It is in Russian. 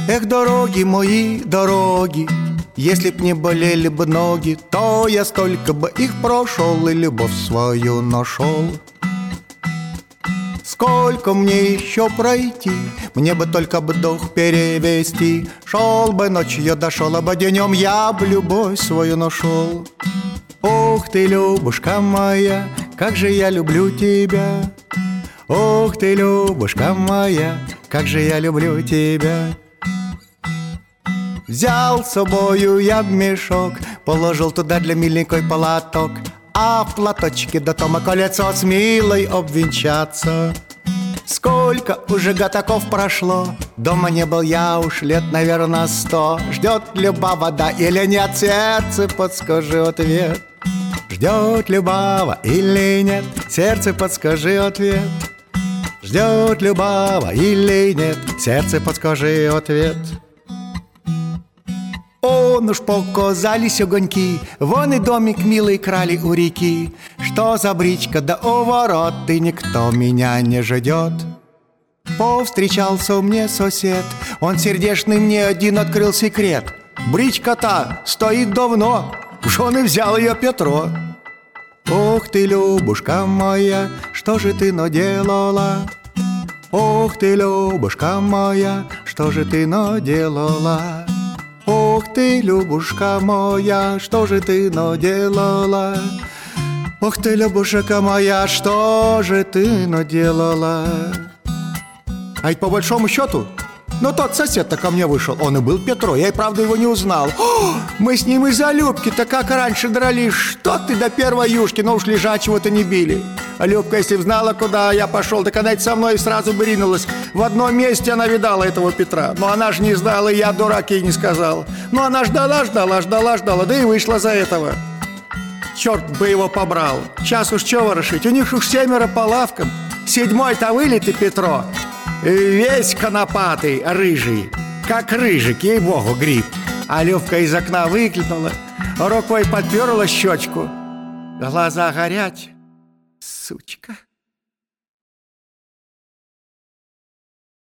Эх, дороги мои, дороги, если б не болели бы ноги, то я столько бы их прошел и любовь свою нашел. Сколько мне еще пройти, мне бы только бы дух перевести. Шел бы ночью, дошел бы днем, я бы любовь свою нашел. Ох ты, Любушка моя, как же я люблю тебя. Ох ты, Любушка моя, как же я люблю тебя. Взял с собою я мешок, положил туда для миленькой платок, а в платочке до тома колецо с милой обвенчаться. Сколько уже годков прошло, дома не был я уж лет, наверное, 100. Ждет люба вода или нет, сердце, подскажи ответ. Ждет Любава или нет, сердце, подскажи ответ. Ждет Любава или нет, сердце, подскажи ответ. Он уж показались огоньки, вон и домик милый крали у реки. Что за бричка да у ворот, и никто меня не ждет. Повстречался мне сосед, он сердечный мне один открыл секрет. Бричка-то стоит давно, уж он и взял ее Петро. Ох ты, Любушка моя, что же ты наделала? Ох ты, Любушка моя, что же ты наделала? Ох ты, Любушка моя, что же ты наделала? Ох ты, Любушка моя, что же ты наделала? А ведь по большому счету, тот сосед-то ко мне вышел, он и был Петро, я и правда его не узнал. Мы с ним из-за Любки-то как раньше дрались, что ты до первой юшки, но уж лежачего-то не били. А Любка, если б знала, куда я пошел, так она ведь со мной сразу бы ринулась. В одном месте она видала этого Петра, но она же не знала, и я, дурак, ей не сказал. Но она ждала, да и вышла за этого. Черт бы его побрал, час уж чего ворошить, у них уж 7 по лавкам. 7-й-то вылитый Петро, весь конопатый, рыжий, как рыжик, ей-богу, гриб. А Любка из окна выглянула, рукой подперла щечку. Глаза горять, сучка.